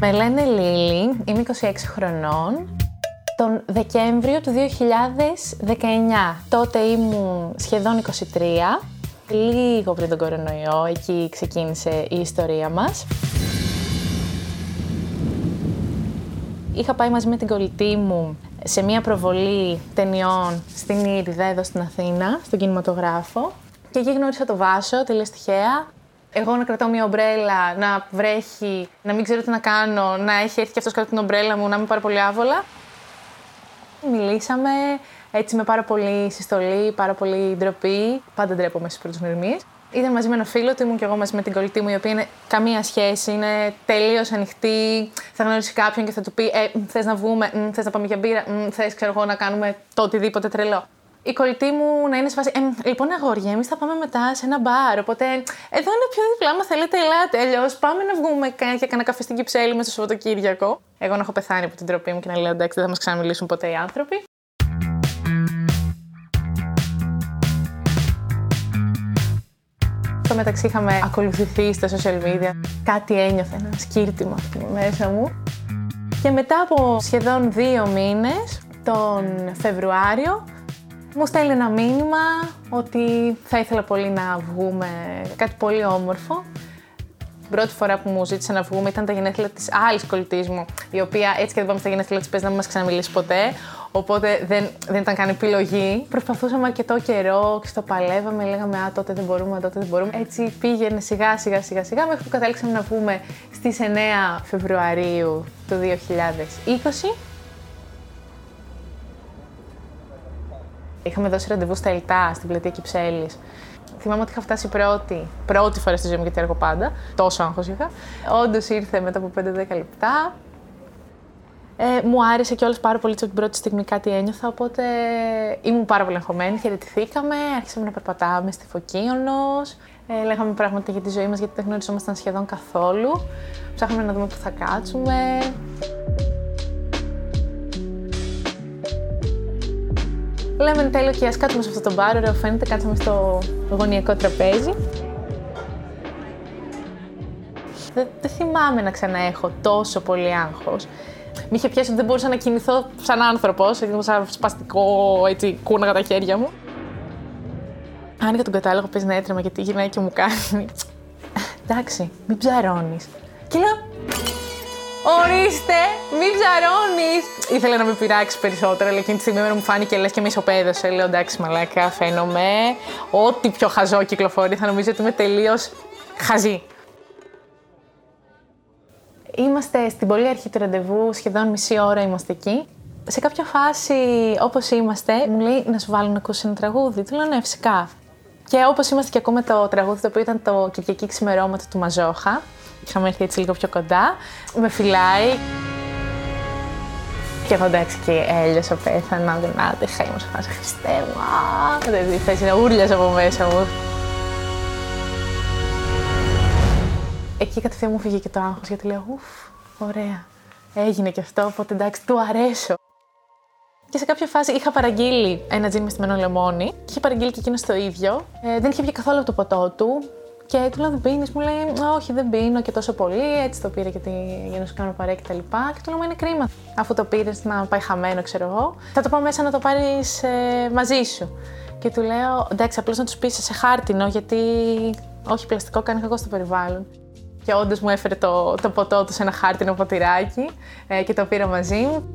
Με λένε Λίλη, είμαι 26 χρονών. Τον Δεκέμβριο του 2019. Τότε ήμουν σχεδόν 23. Λίγο πριν τον κορονοϊό, εκεί ξεκίνησε η ιστορία μας. Είχα πάει μαζί με την κολλητή μου σε μια προβολή ταινιών στην Ήριδα, εδώ στην Αθήνα, στον κινηματογράφο. Και εκεί γνώρισα το Βάσο, τελείως τυχαία. Εγώ να κρατάω μια ομπρέλα, να βρέχει, να μην ξέρω τι να κάνω, να έχει έρθει και αυτός κάτω την ομπρέλα μου, να είμαι πάρα πολύ άβολα. Μιλήσαμε έτσι με πάρα πολύ συστολή, πάρα πολύ ντροπή. Πάντα ντρέπομαι στις πρώτες γνωριμίες. Ήταν μαζί με ένα φίλο του, ήμουν και εγώ μαζί με την κολλητή μου, η οποία είναι καμία σχέση, είναι τελείως ανοιχτή. Θα γνωρίσει κάποιον και θα του πει: θες να βγούμε, θες να πάμε για μπύρα, θες ξέρω εγώ να κάνουμε το οτιδήποτε τρελό. Η κολλητή μου να είναι σε φάση: λοιπόν, αγόρια, εμείς θα πάμε μετά σε ένα μπαρ. Οπότε εδώ είναι πιο δίπλα. Άμα θέλετε, ελάτε. Αλλιώς πάμε να βγούμε για κανένα καφέ στην Κυψέλη μέσα στο Σαββατοκύριακο. Εγώ να έχω πεθάνει από την τροπή μου και να λέω: εντάξει, δεν θα μας ξαναμιλήσουν ποτέ οι άνθρωποι. Στο μεταξύ είχαμε ακολουθηθεί στα social media. Κάτι ένιωθε, ένα σκύρτημα μέσα μου. Και μετά από σχεδόν 2 μήνες, τον Φεβρουάριο, μου στέλνει ένα μήνυμα ότι θα ήθελα πολύ να βγούμε, κάτι πολύ όμορφο. Την πρώτη φορά που μου ζήτησε να βγούμε ήταν τα γενέθλια της άλλης κολλητής μου, η οποία έτσι και δεν πάμε στα γενέθλια της πες να μην μας ξαναμιλήσει ποτέ, οπότε δεν ήταν καν επιλογή. Προσπαθούσαμε αρκετό καιρό και στο παλεύαμε, λέγαμε τότε δεν μπορούμε, τότε δεν μπορούμε. Έτσι πήγαινε σιγά σιγά μέχρι που καταλήξαμε να βγούμε στις 9 Φεβρουαρίου του 2020. Είχαμε δώσει ραντεβού στα Ελτά, στην πλατεία Κυψέλης. Θυμάμαι ότι είχα φτάσει πρώτη φορά στη ζωή μου, γιατί έργω πάντα. Τόσο άγχος είχα. Όντως ήρθε μετά από 5-10 λεπτά. Μου άρεσε κιόλας πάρα πολύ από την πρώτη στιγμή κάτι ένιωθα, οπότε ήμουν πάρα πολύ αγχωμένη. Χαιρετηθήκαμε, άρχισαμε να περπατάμε στη Φωκίωνος. Λέγαμε πράγματα για τη ζωή μας, γιατί δεν γνωριζόμασταν σχεδόν καθόλου. Ψάχναμε να δούμε πού θα κάτσουμε. Λέμε εν τέλει και ας κάτσουμε σε αυτό το μπάρο, ωραίο φαίνεται, κάτσαμε στο γωνιακό τραπέζι. Δεν θυμάμαι να ξαναέχω τόσο πολύ άγχος. Μ' είχε πιάσει ότι δεν μπορούσα να κινηθώ σαν άνθρωπος, σαν σπαστικό, έτσι, κούναγα τα χέρια μου. Άνοιγα τον κατάλογο, πες να έτρεμα, γιατί η γυναίκα μου κάνει. Εντάξει, μην ψαρώνεις. Και λέω, ορίστε, μην ψαρώνεις! Ήθελε να με πειράξει περισσότερο, αλλά εκείνη τη στιγμή μου φάνηκε λες και με ισοπαίδωσε. Λέω εντάξει, μαλάκα, φαίνομαι. Ό,τι πιο χαζό κυκλοφορεί, θα νομίζω ότι είμαι τελείως χαζή. Είμαστε στην πολύ αρχή του ραντεβού, σχεδόν μισή ώρα είμαστε εκεί. Σε κάποια φάση, όπως είμαστε, μου λέει να σου βάλω να ακούσει ένα τραγούδι. Του λέω ναι, φυσικά. Και όπως είμαστε και ακούμε το τραγούδι, το οποίο ήταν το Κυριακή Ξημερώματα του Μαζόχα. Είχαμε έρθει έτσι λίγο πιο κοντά. Με φυλάει. Και εγώ εντάξει και έλειωσα, πέθανα, δεν άντεχα, ήμουν σε φάση Χριστέ μου. Δεν θες να ούρλιαζα από μέσα μου. Εκεί κατευθείαν μου φύγε και το άγχος, γιατί λέω ουφ, ωραία. Έγινε και αυτό, οπότε εντάξει, του αρέσω. Και σε κάποια φάση είχα παραγγείλει ένα τζιν με στυμμένο λεμόνι και είχε παραγγείλει και εκείνος το ίδιο. Δεν είχε πιει καθόλου από το ποτό του. Και του λέω δεν πίνεις, μου λέει όχι δεν πίνω και τόσο πολύ, έτσι το πήρε για να σου κάνω παρέα και τα λοιπά. Και του λέω μα είναι κρίμα, αφού το πήρες να πάει χαμένο ξέρω εγώ. Θα το πάω μέσα να το πάρεις μαζί σου. Και του λέω εντάξει απλώς να τους πεις σε χάρτινο γιατί όχι πλαστικό κάνει κακό στο περιβάλλον. Και όντως μου έφερε το ποτό του σε ένα χάρτινο ποτηράκι και το πήρα μαζί μου.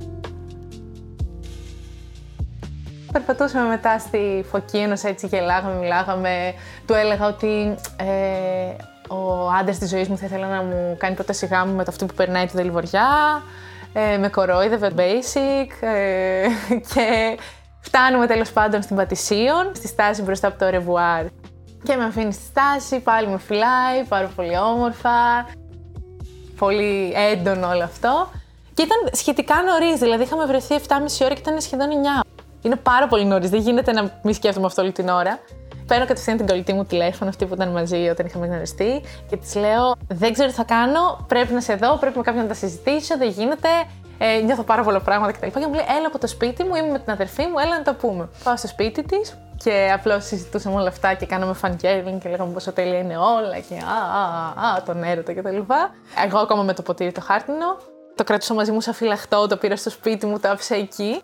Περπατούσαμε μετά στη Φωκίωνος, έτσι γελάγαμε, μιλάγαμε. Του έλεγα ότι ο άντρας της ζωής μου θα ήθελα να μου κάνει πρόταση γάμου με το αυτό που περνάει τη Δελβοριά. Με κορόιδευε basic και φτάνουμε τέλος πάντων στην Πατησίων, στη στάση μπροστά από το ρεβουάρ. Και με αφήνει στη στάση, πάλι με φυλάει, πάρα πολύ όμορφα. Πολύ έντονο όλο αυτό. Και ήταν σχετικά νωρίς, δηλαδή είχαμε βρεθεί 7,5 ώρα και ήταν σχεδόν 9. Είναι πάρα πολύ νωρίς, δεν γίνεται να μην σκέφτομαι αυτό όλη την ώρα. Παίρνω κατευθείαν την κολλητή μου τηλέφωνο, αυτή που ήταν μαζί όταν είχαμε γνωριστεί, και της λέω: δεν ξέρω τι θα κάνω, πρέπει να σε δω, πρέπει με κάποιον να τα συζητήσω, δεν γίνεται. Νιώθω πάρα πολλά πράγματα κτλ. Και μου λέει: έλα από το σπίτι μου, είμαι με την αδερφή μου, έλα να τα πούμε. Πάω στο σπίτι της και απλώς συζητούσαμε όλα αυτά και κάναμε fangirling και λέγαμε πόσο τέλεια είναι όλα και τον έρωτα κτλ. Εγώ ακόμα με το ποτήρι το χάρτινο. Το κρατούσα μαζί μου σαν φυλαχτό, το πήρα στο σπίτι μου, το άφησα εκεί.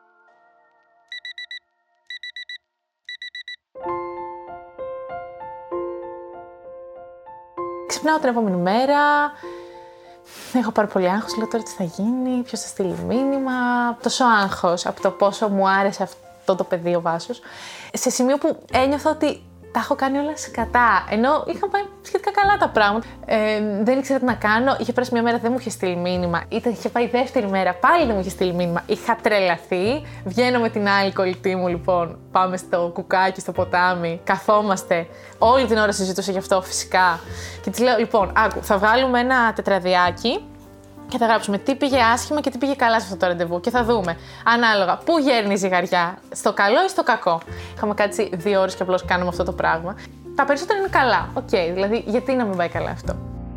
Ξυπνάω την επόμενη μέρα. Έχω πάρα πολύ άγχος, λέω τώρα τι θα γίνει, ποιος θα στείλει μήνυμα. Τόσο άγχος από το πόσο μου άρεσε αυτό το πεδίο Βάσος. Σε σημείο που ένιωθα ότι τα έχω κάνει όλα σκατά. Ενώ είχαν πάει σχετικά καλά τα πράγματα. Δεν ήξερα τι να κάνω. Είχε περάσει μια μέρα, δεν μου είχε στείλει μήνυμα. Είχε πάει δεύτερη μέρα, πάλι δεν μου είχε στείλει μήνυμα. Είχα τρελαθεί. Βγαίνω με την άλλη κολλητή μου, λοιπόν. Πάμε στο κουκάκι, στο ποτάμι. Καθόμαστε. Όλη την ώρα συζητούσα γι' αυτό φυσικά. Και τη λέω: λοιπόν, άκου, θα βγάλουμε ένα τετραδιάκι. Και θα γράψουμε τι πήγε άσχημα και τι πήγε καλά σε αυτό το ραντεβού. Και θα δούμε ανάλογα πού γέρνει η ζυγαριά, στο καλό ή στο κακό. Είχαμε κάτσει 2 ώρες και απλώς κάνουμε αυτό το πράγμα. Τα περισσότερα είναι καλά. Οκ, δηλαδή, γιατί να μην πάει καλά αυτό.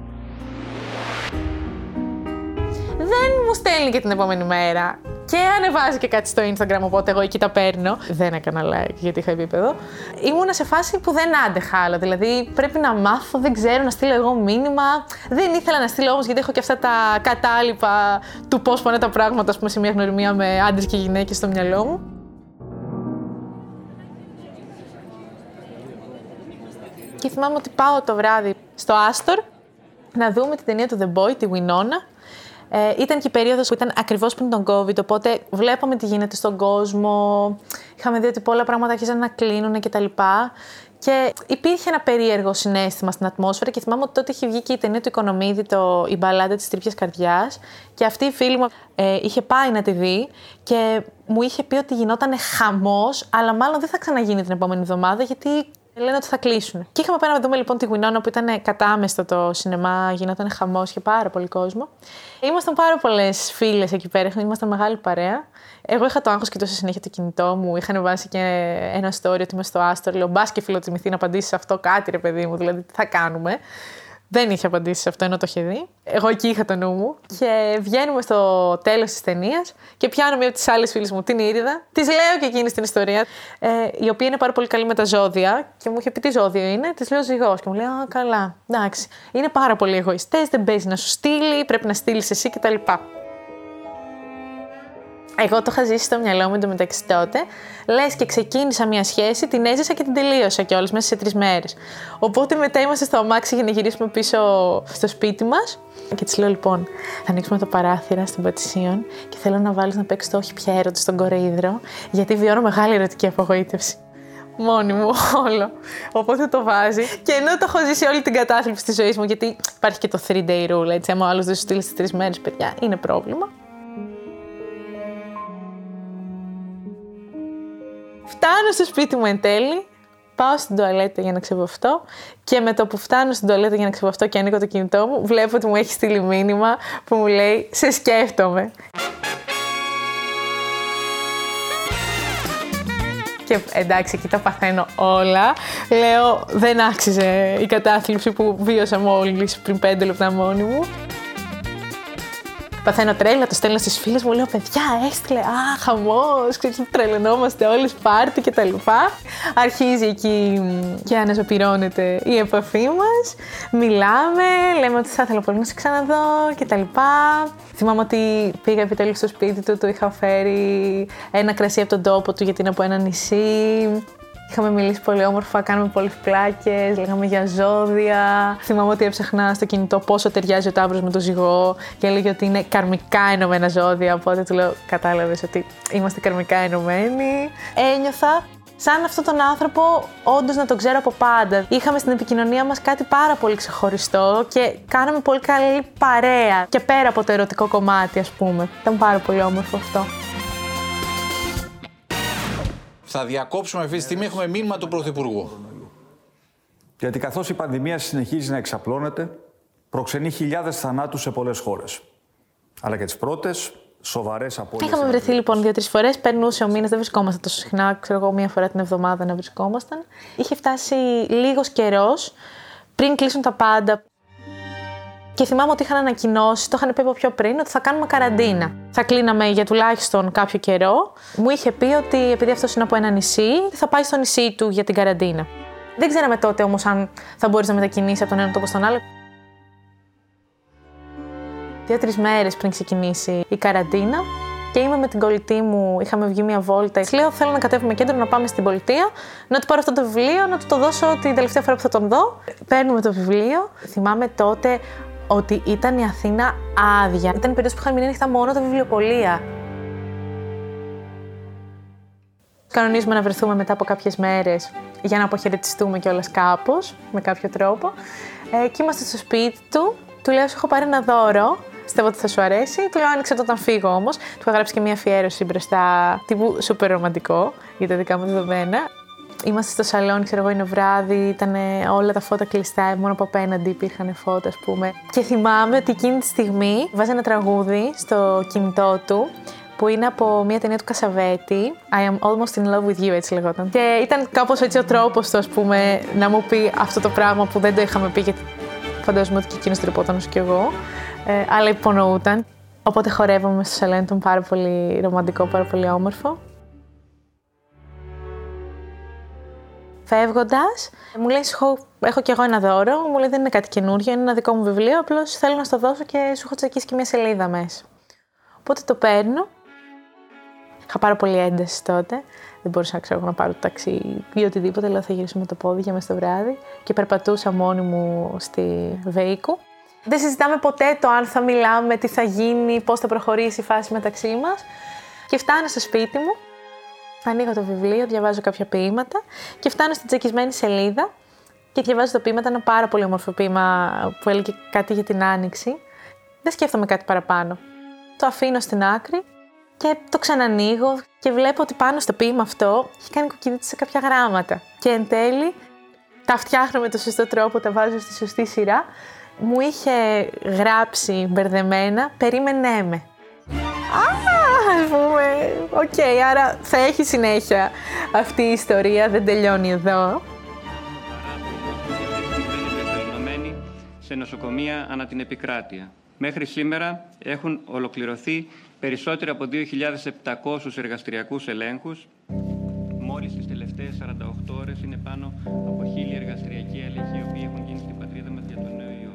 Δεν μου στέλνει και την επόμενη μέρα. Και ανεβάζει και κάτι στο Instagram, οπότε εγώ εκεί τα παίρνω. Δεν έκανα like γιατί είχα επίπεδο. Ήμουνα σε φάση που δεν άντεχα άλλο. Δηλαδή πρέπει να μάθω, δεν ξέρω, να στείλω εγώ μήνυμα. Δεν ήθελα να στείλω όμως γιατί έχω και αυτά τα κατάλοιπα του πώς πάνε τα πράγματα, ας πούμε, σε μια γνωριμία με άντρες και γυναίκες στο μυαλό μου. Και θυμάμαι ότι πάω το βράδυ στο Άστορ να δούμε την ταινία του The Boy, τη Winona. Ήταν και η περίοδος που ήταν ακριβώς πριν τον COVID, οπότε βλέπαμε τι γίνεται στον κόσμο. Είχαμε δει ότι πολλά πράγματα άρχισαν να κλείνουν κτλ. Και υπήρχε ένα περίεργο συναίσθημα στην ατμόσφαιρα και θυμάμαι ότι τότε είχε βγει και η ταινία του Οικονομίδη, η μπαλάντα της τρίπιας καρδιάς. Και αυτή η φίλη μου είχε πάει να τη δει και μου είχε πει ότι γινόταν χαμός, αλλά μάλλον δεν θα ξαναγίνει την επόμενη εβδομάδα γιατί λένε ότι θα κλείσουν. Και είχαμε πάει να δούμε λοιπόν τη Winona που ήταν κατάμεστο το σινεμά, γινόταν χαμός και πάρα πολύ κόσμο. Ήμασταν πάρα πολλές φίλες εκεί πέρα, ήμασταν μεγάλη παρέα. Εγώ είχα το άγχος, κοιτούσα συνέχεια το κινητό μου. Είχαν βάσει και ένα story ότι είμαι στο Άστορ. Λέω: μπας και φιλοτιμηθεί να απαντήσει σε αυτό κάτι, ρε παιδί μου, δηλαδή τι θα κάνουμε. Δεν είχε απαντήσει σε αυτό ενώ το είχε δει. Εγώ εκεί είχα το νου μου. Και βγαίνουμε στο τέλος της ταινίας και πιάνω μία από τις άλλες φίλες μου, την Ήριδα. Της λέω και εκείνη την ιστορία, η οποία είναι πάρα πολύ καλή με τα ζώδια. Και μου είχε πει τι ζώδιο είναι. Της λέω Ζυγός. Και μου λέει: α, καλά, εντάξει. Είναι πάρα πολύ εγωιστές, δεν παίζει να σου στείλει, πρέπει να στείλεις εσύ κτλ. Εγώ το είχα ζήσει στο μυαλό μου εντωμεταξύ τότε. Λες και ξεκίνησα μια σχέση, την έζησα και την τελείωσα κιόλας μέσα σε 3 μέρες. Οπότε μετά είμαστε στο αμάξι για να γυρίσουμε πίσω στο σπίτι μας. Και της λέω: λοιπόν, θα ανοίξουμε τα παράθυρα στην Πατησίων και θέλω να βάλεις να παίξεις το όχι πια έρωτα στον κορεΐδρο, γιατί βιώνω μεγάλη ερωτική απογοήτευση. Μόνη μου, όλο. Οπότε το βάζει. Και ενώ το έχω ζήσει όλη την κατάθλιψη της ζωής μου, γιατί υπάρχει και το 3-day rule, έτσι. Άμα ο άλλος δεν σου στείλει στις 3 μέρες, παιδιά, είναι πρόβλημα. Φτάνω στο σπίτι μου εν τέλει, πάω στην τουαλέτα για να ξεβοφτώ και με το που φτάνω στην τουαλέτα για να ξεβοφτώ και ανοίγω το κινητό μου, βλέπω ότι μου έχει στείλει μήνυμα που μου λέει «Σε σκέφτομαι». Και εντάξει, εκεί τα παθαίνω όλα. Λέω, δεν άξιζε η κατάθλιψη που βίωσα μόλις πριν 5 λεπτά μόνη μου. Παθαίνω τρέλα, το στέλνω στις φίλες μου, λέω παιδιά έστειλε, χαμός, τρελαινόμαστε όλες, πάρτι και τα λοιπά. Αρχίζει εκεί και αναζωπυρώνεται η επαφή μας, μιλάμε, λέμε ότι θα ήθελα πολύ να σε ξαναδώ και τα λοιπά. Θυμάμαι ότι πήγα επιτέλους στο σπίτι του, του είχα φέρει ένα κρασί από τον τόπο του γιατί είναι από ένα νησί. Είχαμε μιλήσει πολύ όμορφα, κάναμε πολλές πλάκες, λέγαμε για ζώδια. Θυμάμαι ότι έψαχνα στο κινητό πόσο ταιριάζει ο Ταύρος με το Ζυγό και έλεγε ότι είναι καρμικά ενωμένα ζώδια. Οπότε του λέω: κατάλαβες ότι είμαστε καρμικά ενωμένοι. Ένιωθα σαν αυτόν τον άνθρωπο όντως να τον ξέρω από πάντα. Είχαμε στην επικοινωνία μας κάτι πάρα πολύ ξεχωριστό και κάναμε πολύ καλή παρέα. Και πέρα από το ερωτικό κομμάτι, ας πούμε. Ήταν πάρα πολύ όμορφο αυτό. Θα διακόψουμε αυτή τη στιγμή, έχουμε μήνυμα του Πρωθυπουργού. Γιατί καθώς η πανδημία συνεχίζει να εξαπλώνεται, προξενεί χιλιάδες θανάτους σε πολλές χώρες. Αλλά και τις πρώτες σοβαρές απώλειες. Είχαμε βρεθεί λοιπόν 2-3 φορές, περνούσε ο μήνας, δεν βρισκόμασταν τόσο συχνά, ξέρω εγώ, 1 φορά την εβδομάδα να βρισκόμασταν. Είχε φτάσει λίγος καιρός πριν κλείσουν τα πάντα. Και θυμάμαι ότι είχαν ανακοινώσει, το είχαν πει από πιο πριν, ότι θα κάνουμε καραντίνα. Θα κλείναμε για τουλάχιστον κάποιο καιρό. Μου είχε πει ότι επειδή αυτός είναι από ένα νησί, θα πάει στο νησί του για την καραντίνα. Δεν ξέραμε τότε όμως αν θα μπορείς να μετακινήσεις από τον ένα τόπο στον άλλο. 2-3 μέρες πριν ξεκινήσει η καραντίνα και είμαι με την κολλητή μου, είχαμε βγει μια βόλτα. Της λέω: θέλω να κατέβουμε κέντρο, να πάμε στην πολιτεία, να του πάρω αυτό το βιβλίο, να του το δώσω την τελευταία φορά που θα τον δω. Παίρνουμε το βιβλίο. Θυμάμαι τότε ότι ήταν η Αθήνα άδεια. Ήταν η περίοδος που είχαν μείνει ανοιχτά μόνο τα βιβλιοπωλεία. Κανονίζουμε να βρεθούμε μετά από κάποιες μέρες για να αποχαιρετιστούμε κιόλας κάπως, με κάποιο τρόπο. Και είμαστε στο σπίτι του. Του λέω: σου έχω πάρει ένα δώρο. Πιστεύω ότι θα σου αρέσει. Του λέω: άνοιξε το όταν φύγω όμως. Του είχα γράψει και μια αφιέρωση μπροστά, τύπου σούπερ ρομαντικό για τα δικά μου δεδομένα. Είμαστε στο σαλόνι, ξέρω εγώ, είναι βράδυ, ήταν όλα τα φώτα κλειστά, μόνο από απέναντι υπήρχαν φώτα, ας πούμε. Και θυμάμαι ότι εκείνη τη στιγμή βάζει ένα τραγούδι στο κινητό του, που είναι από μια ταινία του Κασαβέτη, I am almost in love with you, έτσι λεγόταν. Και ήταν κάπως έτσι ο τρόπος του, ας πούμε, να μου πει αυτό το πράγμα που δεν το είχαμε πει, γιατί φαντάζομαι ότι και εκείνος τρεπόταν όσο κι εγώ, αλλά υπονοούταν. Οπότε χορεύαμε στο σαλόνι, ήταν πάρα πολύ ρομαντικό, πάρα πολύ όμορφο. Φεύγοντας, μου λέει: έχω κι εγώ ένα δώρο. Μου λέει: δεν είναι κάτι καινούργιο, είναι ένα δικό μου βιβλίο. Απλώς θέλω να στο δώσω και σου έχω τσακίσει και μια σελίδα μέσα. Οπότε το παίρνω. Είχα πάρα πολύ ένταση τότε. Δεν μπορούσα να πάρω το ταξί ή οτιδήποτε. Λέω: θα γυρίσω με το πόδι για μέσα στο βράδυ. Και περπατούσα μόνη μου στη Βεϊκού. Δεν συζητάμε ποτέ το αν θα μιλάμε, τι θα γίνει, πώς θα προχωρήσει η φάση μεταξύ μας. Και φτάνω στο σπίτι μου. Ανοίγω το βιβλίο, διαβάζω κάποια ποίηματα και φτάνω στην τσακισμένη σελίδα και διαβάζω το ποίημα. Ήταν ένα πάρα πολύ όμορφο ποίημα που έλεγε κάτι για την Άνοιξη. Δεν σκέφτομαι κάτι παραπάνω. Το αφήνω στην άκρη και το ξανανοίγω και βλέπω ότι πάνω στο ποίημα αυτό έχει κάνει κουκκιδίτες σε κάποια γράμματα. Και εν τέλει τα φτιάχνω με το σωστό τρόπο, τα βάζω στη σωστή σειρά. Μου είχε γράψει μπερδεμένα «Περίμενέ με». Ας πούμε, οκ, άρα θα έχει συνέχεια αυτή η ιστορία, δεν τελειώνει εδώ. Σε νοσοκομεία ανά την επικράτεια. Μέχρι σήμερα έχουν ολοκληρωθεί περισσότεροι από 2.700 εργαστηριακούς ελέγχους. Μόλις τις τελευταίες 48 ώρες είναι πάνω από 1.000 εργαστηριακοί έλεγχοι οι οποίοι έχουν γίνει στην πατρίδα μας για τον νέο ιό.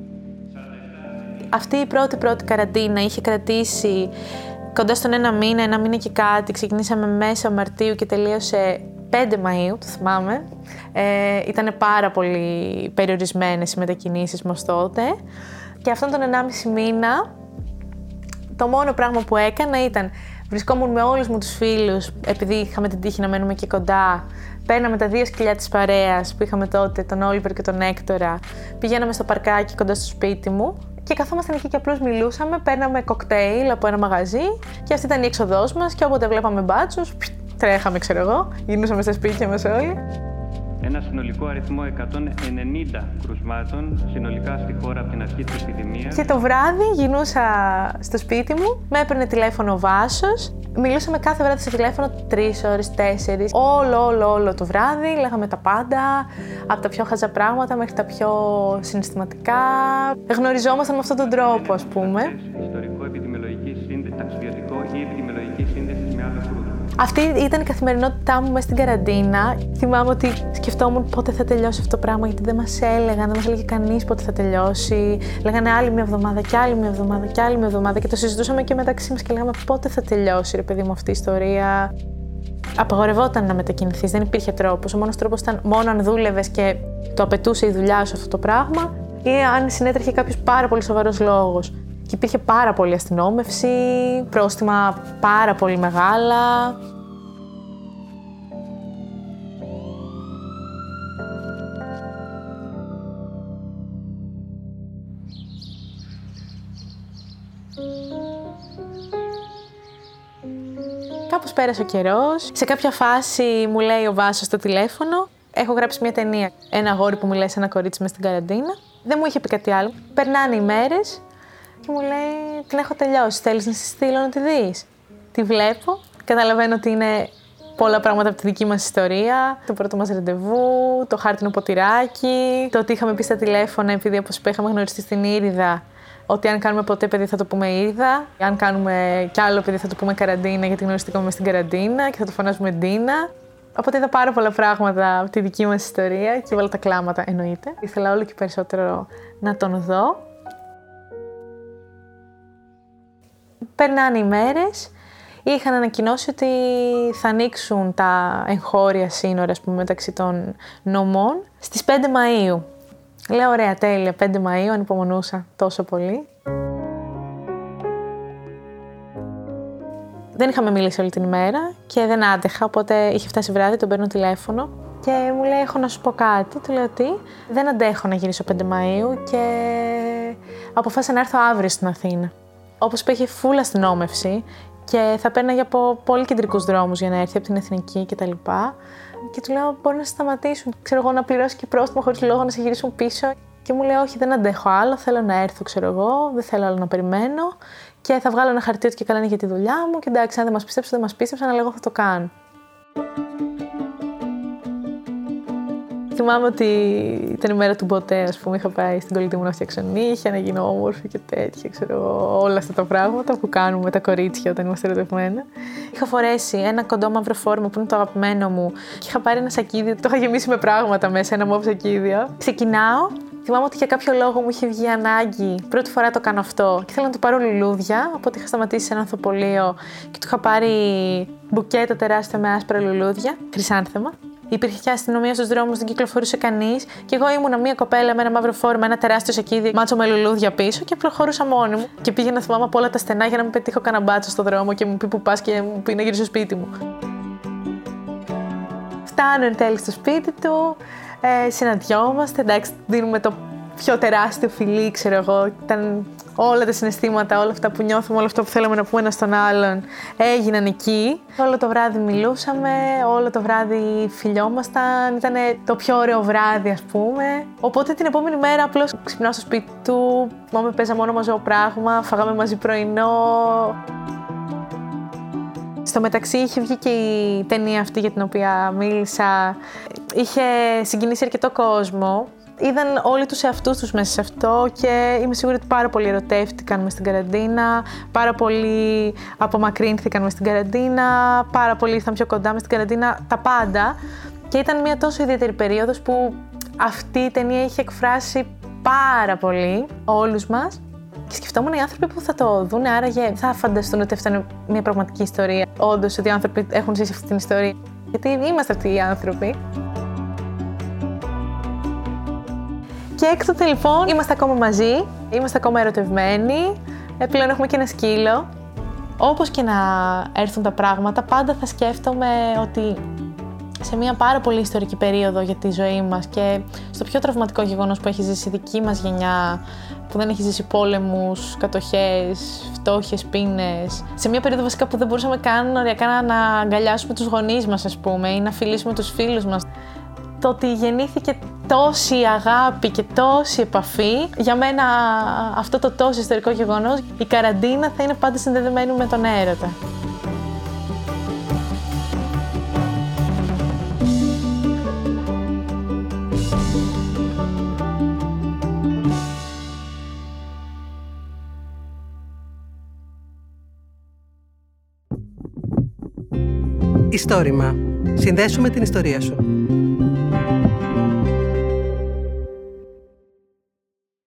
Αυτή η πρώτη καραντίνα είχε κρατήσει κοντά στον ένα μήνα και κάτι. Ξεκινήσαμε μέσα Μαρτίου και τελείωσε 5 Μαΐου, το θυμάμαι. Ήταν πάρα πολύ περιορισμένες οι μετακινήσεις μας τότε. Και αυτόν τον 1,5 μήνα, το μόνο πράγμα που έκανα ήταν βρισκόμουν με όλους μου τους φίλους, επειδή είχαμε την τύχη να μένουμε και κοντά. Παίρναμε τα 2 σκυλιά της παρέας που είχαμε τότε, τον Όλιβερ και τον Έκτορα. Πηγαίναμε στο παρκάκι κοντά στο σπίτι μου και καθόμασταν εκεί και απλώς μιλούσαμε. Παίρναμε κοκτέιλ από ένα μαγαζί και αυτή ήταν η έξοδός μας. Και όποτε βλέπαμε μπάτσους, τρέχαμε, ξέρω εγώ, γυρνούσαμε στα σπίτια μας όλοι. Ένα συνολικό αριθμό 190 κρουσμάτων συνολικά στη χώρα από την αρχή της επιδημίας. Και το βράδυ γυρνούσα στο σπίτι μου, με έπαιρνε τηλέφωνο ο Βάσος. Μιλούσαμε κάθε βράδυ στο τηλέφωνο 3 ώρες, 4. Όλο το βράδυ λέγαμε τα πάντα, από τα πιο χαζά πράγματα μέχρι τα πιο συναισθηματικά. Γνωριζόμασταν με αυτόν τον τρόπο, ας πούμε. Ιστορικό-επιδημιολογική σύνδεση, ταξιδιωτικό ή επιδημιολογική σύνδεση με άλλο κρούσμα. Αυτή ήταν η καθημερινότητά μου μέσα στην καραντίνα. Θυμάμαι ότι σκεφτόμουν πότε θα τελειώσει αυτό το πράγμα, γιατί δεν μας έλεγαν, δεν μας έλεγε κανείς πότε θα τελειώσει. Λέγανε άλλη μια εβδομάδα και άλλη μια εβδομάδα και άλλη μια εβδομάδα και το συζητούσαμε και μεταξύ μας και λέγαμε πότε θα τελειώσει, ρε παιδί μου, αυτή η ιστορία. Απαγορευόταν να μετακινηθείς, δεν υπήρχε τρόπος. Ο μόνος τρόπος ήταν μόνο αν δούλευες και το απαιτούσε η δουλειά σου αυτό το πράγμα, ή αν συνέτρεχε κάποιος πάρα πολύ σοβαρός λόγος. Και υπήρχε πάρα πολύ αστυνόμευση, πρόστιμα πάρα πολύ μεγάλα. Κάπως πέρασε ο καιρός. Σε κάποια φάση μου λέει ο Βάσος στο τηλέφωνο: έχω γράψει μια ταινία. Ένα αγόρι που μιλάει σε ένα κορίτσι μες στην καραντίνα. Δεν μου είχε πει κάτι άλλο. Περνάνε οι μέρες. Και μου λέει: την έχω τελειώσει, θέλεις να στη στείλω να τη δεις? Τη βλέπω, καταλαβαίνω ότι είναι πολλά πράγματα από τη δική μας ιστορία. Το πρώτο μας ραντεβού, το χάρτινο ποτηράκι, το ότι είχαμε πει στα τηλέφωνα, επειδή όπως είπα είχαμε γνωριστεί στην Ήριδα, ότι αν κάνουμε ποτέ παιδί θα το πούμε Ήριδα. Αν κάνουμε κι άλλο παιδί θα το πούμε Καραντίνα, γιατί γνωριστήκαμε στην Καραντίνα και θα το φωνάζουμε Ντίνα. Οπότε είδα πάρα πολλά πράγματα από τη δική μας ιστορία και όλα τα κλάματα εννοείται. Ήθελα όλο και περισσότερο να τον δω. Περνάνε οι μέρες. Είχαν ανακοινώσει ότι θα ανοίξουν τα εγχώρια σύνορα, ας πούμε, μεταξύ των νομών στις 5 Μαΐου. Λέω ωραία, τέλεια, 5 Μαΐου, ανυπομονούσα τόσο πολύ. Δεν είχαμε μιλήσει όλη την ημέρα και δεν άντεχα, οπότε είχε φτάσει βράδυ, τον παίρνω τηλέφωνο και μου λέει: έχω να σου πω κάτι. Του λέω: τι? Δεν αντέχω να γυρίσω 5 Μαΐου και αποφάσισα να έρθω αύριο στην Αθήνα. Όπως είπε, είχε φούλα αστυνόμευση και θα πέρναγε από πολύ κεντρικούς δρόμους για να έρθει από την Εθνική κτλ. Και του λέω: μπορεί να σε σταματήσουν, ξέρω εγώ, να πληρώσει και πρόστιμο χωρίς λόγο, να σε γυρίσουν πίσω. Και μου λέει: όχι, δεν αντέχω άλλο. Θέλω να έρθω, ξέρω εγώ, δεν θέλω άλλο να περιμένω. Και θα βγάλω ένα χαρτί ότι και καλά είναι για τη δουλειά μου. Και εντάξει, αν δεν μας πιστέψουν, δεν μας πίστεψαν, αλλά εγώ θα το κάνω. Θυμάμαι ότι ήταν η μέρα του ποτέ, ας πούμε, είχα πάει στην κολλητή μου να φτιάξω νύχια, να γίνω όμορφη και τέτοια, ξέρω εγώ, όλα αυτά τα πράγματα που κάνουμε τα κορίτσια όταν είμαστε ερωτευμένα. Είχα φορέσει ένα κοντό μαύρο φόρμα που είναι το αγαπημένο μου και είχα πάρει ένα σακίδι, το είχα γεμίσει με πράγματα μέσα, ένα μόβ σακίδιο. Ξεκινάω. Θυμάμαι ότι για κάποιο λόγο μου είχε βγει ανάγκη, πρώτη φορά το κάνω αυτό και θέλω να του πάρω λουλούδια, οπότε είχα σταματήσει σε ένα ανθοπολείο και του είχα πάρει μπουκέτα τεράστια με άσπρα λουλούδια, χρυσάνθεμα. Υπήρχε και αστυνομία στους δρόμους, δεν κυκλοφορούσε κανείς. Και εγώ ήμουνα μια κοπέλα με ένα μαύρο φόρμα, ένα τεράστιο σακίδι, μάτσο με λουλούδια πίσω και προχωρούσα μόνη μου. Και πήγαινα, θυμάμαι, από όλα τα στενά για να μην πετύχω κανένα μπάτσο στο δρόμο και μου πει που πας και μου πει να γυρίσω στο σπίτι μου. Φτάνω εν τέλει στο σπίτι του, συναντιόμαστε, εντάξει, δίνουμε το πιο τεράστιο φιλί, ξέρω εγώ. Ήταν όλα τα συναισθήματα, όλα αυτά που νιώθουμε, όλα αυτά που θέλαμε να πούμε ένα στον άλλον, έγιναν εκεί. Όλο το βράδυ μιλούσαμε, όλο το βράδυ φιλιόμασταν. Ήταν το πιο ωραίο βράδυ, ας πούμε. Οπότε την επόμενη μέρα απλώς ξυπνάω στο σπίτι του, μάμε παίζα μόνο μαζό πράγμα, φάγαμε μαζί πρωινό. Στο μεταξύ είχε βγει και η ταινία αυτή για την οποία μίλησα. Είχε συγκινήσει αρκετό κόσμο. Είδαν όλοι τους εαυτούς τους μέσα σε αυτό και είμαι σίγουρη ότι πάρα πολλοί ερωτεύτηκαν μες στην καραντίνα, πάρα πολλοί απομακρύνθηκαν μες στην καραντίνα, πάρα πολλοί ήρθαν πιο κοντά μες στην καραντίνα, τα πάντα. Και ήταν μια τόσο ιδιαίτερη περίοδος που αυτή η ταινία είχε εκφράσει πάρα πολύ όλους μας. Και σκεφτόμουν οι άνθρωποι που θα το δουν, άραγε θα φανταστούν ότι αυτό είναι μια πραγματική ιστορία. Όντως, ότι οι άνθρωποι έχουν ζήσει αυτή την ιστορία. Γιατί είμαστε αυτοί οι άνθρωποι. Και έκτοτε λοιπόν είμαστε ακόμα μαζί, είμαστε ακόμα ερωτευμένοι, πλέον έχουμε και ένα σκύλο. Όπως και να έρθουν τα πράγματα, πάντα θα σκέφτομαι ότι σε μια πάρα πολύ ιστορική περίοδο για τη ζωή μας και στο πιο τραυματικό γεγονός που έχει ζήσει η δική μας γενιά, που δεν έχει ζήσει πόλεμους, κατοχές, φτώχειες, πείνες, σε μια περίοδο βασικά που δεν μπορούσαμε καν οριακά να αγκαλιάσουμε τους γονείς μας, ας πούμε, ή να φιλήσουμε τους φίλους μας. Το ότι γεννήθηκε τόση αγάπη και τόση επαφή, για μένα αυτό το τόσο ιστορικό γεγονός, η καραντίνα θα είναι πάντα συνδεδεμένη με τον έρωτα. Ιστόρημα. Συνδέσουμε την ιστορία σου.